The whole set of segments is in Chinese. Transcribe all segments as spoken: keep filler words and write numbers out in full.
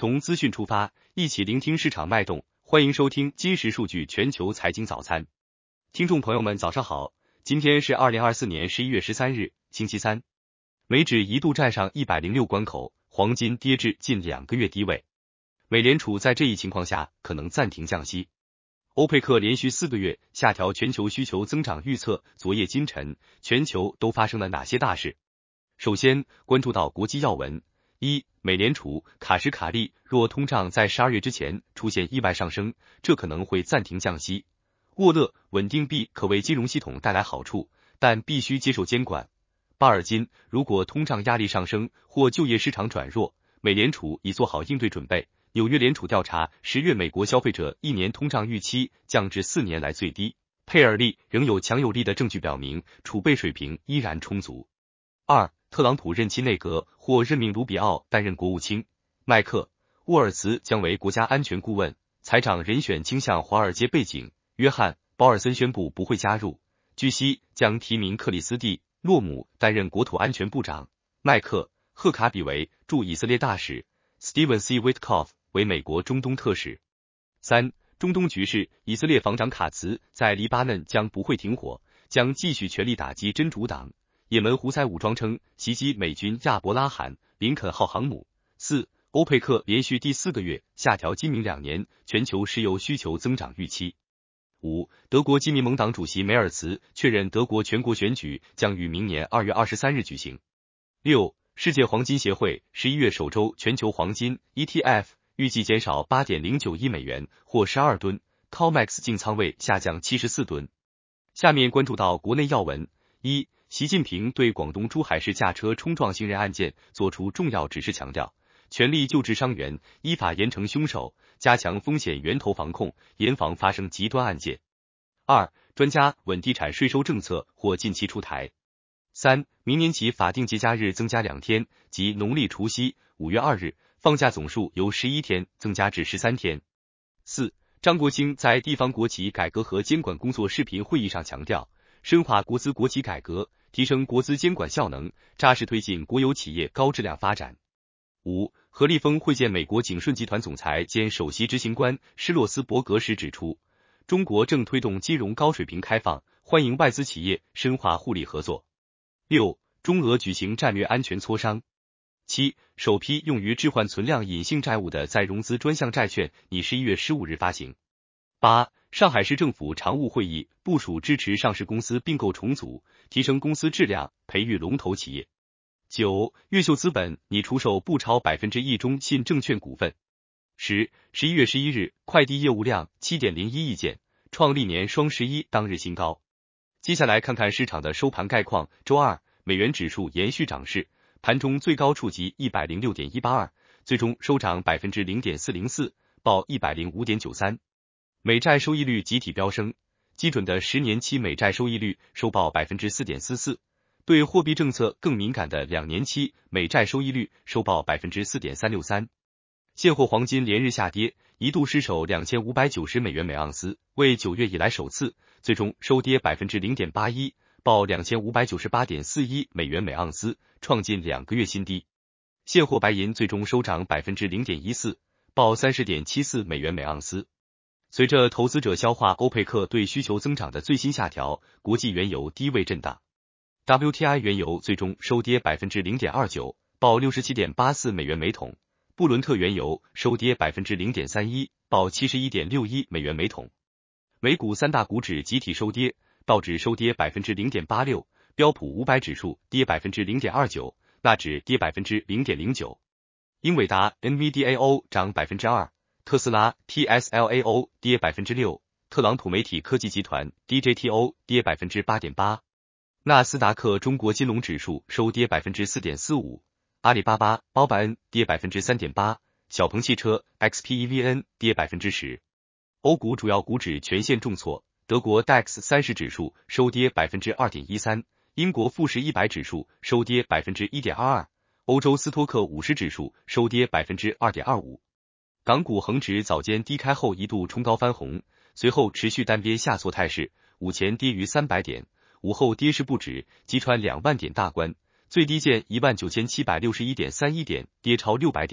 从资讯出发，一起聆听市场脉动。欢迎收听今时数据全球财经早餐。听众朋友们早上好，今天是二零二四年十一月十三日，星期三。美指一度站上一百零六关口，黄金跌至近两个月低位。美联储在这一情况下可能暂停降息。欧佩克连续四个月下调全球需求增长预测，昨夜今晨，全球都发生了哪些大事？首先关注到国际要闻。一、美联储卡什卡利若通胀在十二月之前出现意外上升，这可能会暂停降息。沃勒稳定币可为金融系统带来好处，但必须接受监管。巴尔金如果通胀压力上升或就业市场转弱，美联储已做好应对准备。纽约联储调查十月美国消费者一年通胀预期降至四年来最低。佩尔利仍有强有力的证据表明储备水平依然充足。二、特朗普任期内阁或任命卢比奥担任国务卿，麦克沃尔茨将为国家安全顾问，财长人选倾向华尔街背景，约翰鲍尔森宣布不会加入。据悉将提名克里斯蒂诺姆担任国土安全部长，麦克赫卡比为驻以色列大使， Steven C. Witkoff 为美国中东特使。三、中东局势，以色列防长卡茨在黎巴嫩将不会停火，将继续全力打击真主党。也门胡塞武装称袭击美军亚伯拉罕林肯号航母。四、欧佩克连续第四个月下调今明两年全球石油需求增长预期。五、德国基民盟党主席梅尔茨确认德国全国选举将于明年二月二十三日举行。六、世界黄金协会十一月首周全球黄金 E T F 预计减少 八点零九亿美元或十二吨 ，COMEX 净仓位下降七十四吨。下面关注到国内要闻。一、习近平对广东珠海市驾车冲撞行人案件作出重要指示，强调全力救治伤员，依法严惩凶手，加强风险源头防控，严防发生极端案件。二、专家稳地产税收政策或近期出台。三、明年起法定节假日增加两天，即农历除夕、五月二日，放假总数由十一天增加至十三天。四、张国清在地方国企改革和监管工作视频会议上强调，深化国资国企改革，提升国资监管效能，扎实推进国有企业高质量发展。五、何立峰会见美国景顺集团总裁兼首席执行官施洛斯伯格时指出，中国正推动金融高水平开放，欢迎外资企业深化互利合作。六、中俄举行战略安全磋商。七、首批用于置换存量隐性债务的再融资专项债券拟十一月十五日发行。八、上海市政府常务会议部署支持上市公司并购重组，提升公司质量，培育龙头企业。九、越秀资本拟出售不超百分之一中信证券股份。十、十一月十一日，快递业务量 七点零一亿件，创历年双十一当日新高。接下来看看市场的收盘概况。周二，美元指数延续涨势，盘中最高触及 一百零六点一八二， 最终收涨 百分之零点四零四， 报 一百零五点九三。美债收益率集体飙升，基准的十年期美债收益率收报 百分之四点四四， 对货币政策更敏感的两年期美债收益率收报 百分之四点三六三。现货黄金连日下跌，一度失守两千五百九十美元每盎司，为九月以来首次，最终收跌 百分之零点八一， 报 两千五百九十八点四一美元每盎司，创近两个月新低。现货白银最终收涨 百分之零点一四， 报 三十点七四美元每盎司。随着投资者消化欧佩克对需求增长的最新下调，国际原油低位震荡。W T I 原油最终收跌 百分之零点二九， 报 六十七点八四美元每桶。布伦特原油收跌 百分之零点三一， 报 七十一点六一美元每桶。美股三大股指集体收跌，道指收跌 百分之零点八六， 标普五百指数跌 百分之零点二九， 纳指跌 百分之零点零九。英伟达 N V D A O 涨 百分之二，特斯拉 T S L A O 跌 百分之六， 特朗普媒体科技集团 D J T O 跌 百分之八点八。纳斯达克中国金融指数收跌 百分之四点四五， 阿里巴巴、包百恩跌 百分之三点八， 小鹏汽车 X P E V N 跌 百分之十。欧股主要股指全线重挫，德国 D A X 三十指数收跌 百分之二点一三， 英国富时一百指数收跌 百分之一点二二， 欧洲斯托克五十指数收跌 百分之二点二五。港股恒指早间低开后一度冲高翻红，随后持续单边下挫态势，午前跌逾三百点，午后跌势不止，击穿两万点大关，最低见 一万九千七百六十一点三一点，跌超六百点，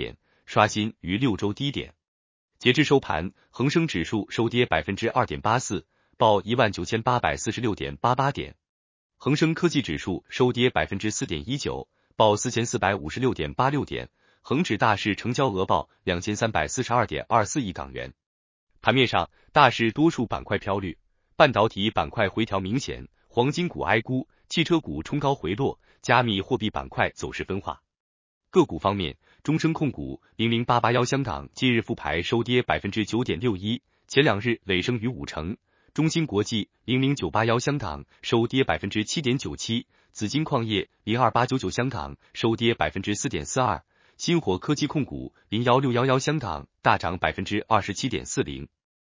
刷新逾六周低点。截至收盘，恒生指数收跌 百分之二点八四， 报 一万九千八百四十六点八八 点。恒生科技指数收跌 百分之四点一九， 报 四千四百五十六点八六 点。恒指大市成交额报 两千三百四十二点二四亿港元。盘面上，大市多数板块飘绿，半导体板块回调明显，黄金股挨沽，汽车股冲高回落，加密货币板块走势分化。个股方面，中升控股零零八八一香港今日复牌收跌 百分之九点六一， 前两日累升逾五成。中芯国际零零九八一香港收跌 百分之七点九七， 紫金矿业零二八九九香港收跌 百分之四点四二， 新火科技控股零一六一一香港大涨 百分之二十七点四零。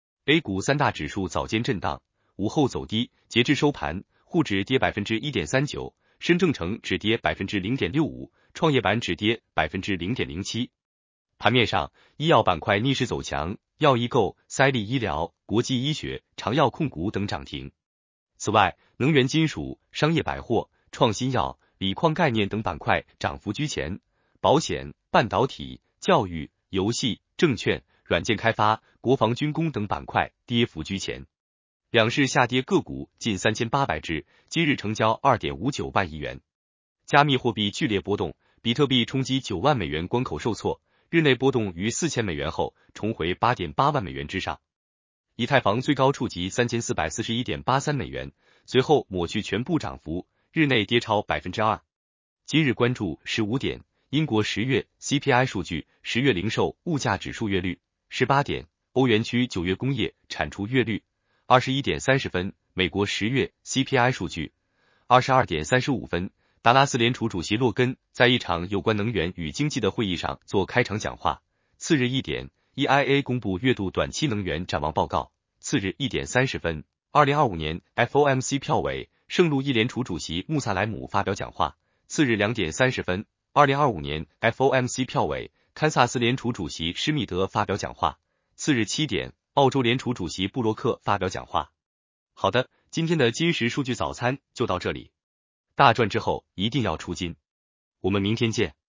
A 股三大指数早间震荡，午后走低，截至收盘，沪指跌 百分之一点三九， 深证成指跌 百分之零点六五， 创业板指跌 百分之零点零七。 盘面上，医药板块逆势走强，药医购、赛力医疗、国际医学、长药控股等涨停。此外，能源金属、商业百货、创新药、锂矿概念等板块涨幅居前，保险、半导体、教育、游戏、证券、软件开发、国防军工等板块跌幅居前。两市下跌个股近三千八百只，今日成交 二点五九万亿元。加密货币剧烈波动，比特币冲击九万美元关口受挫，日内波动逾四千美元后重回 八点八万美元之上。以太坊最高触及 三千四百四十一点八三美元，随后抹去全部涨幅，日内跌超 百分之二。 今日关注十五点，英国十月 C P I 数据，十月零售物价指数月率。十八点，欧元区九月工业产出月率。二十一点三十分，美国十月 C P I 数据。二十二点三十五分，达拉斯联储主席洛根在一场有关能源与经济的会议上做开场讲话。次日一点 ，E I A 公布月度短期能源展望报告。次日一点三十分，二零二五年 F O M C 票委圣路易联储主席穆萨莱姆发表讲话。次日两点三十分，二零二五年 F O M C 票委堪萨斯联储主席施密德发表讲话。次日七点，澳洲联储主席布洛克发表讲话。好的，今天的金石数据早餐就到这里，大赚之后一定要出金，我们明天见。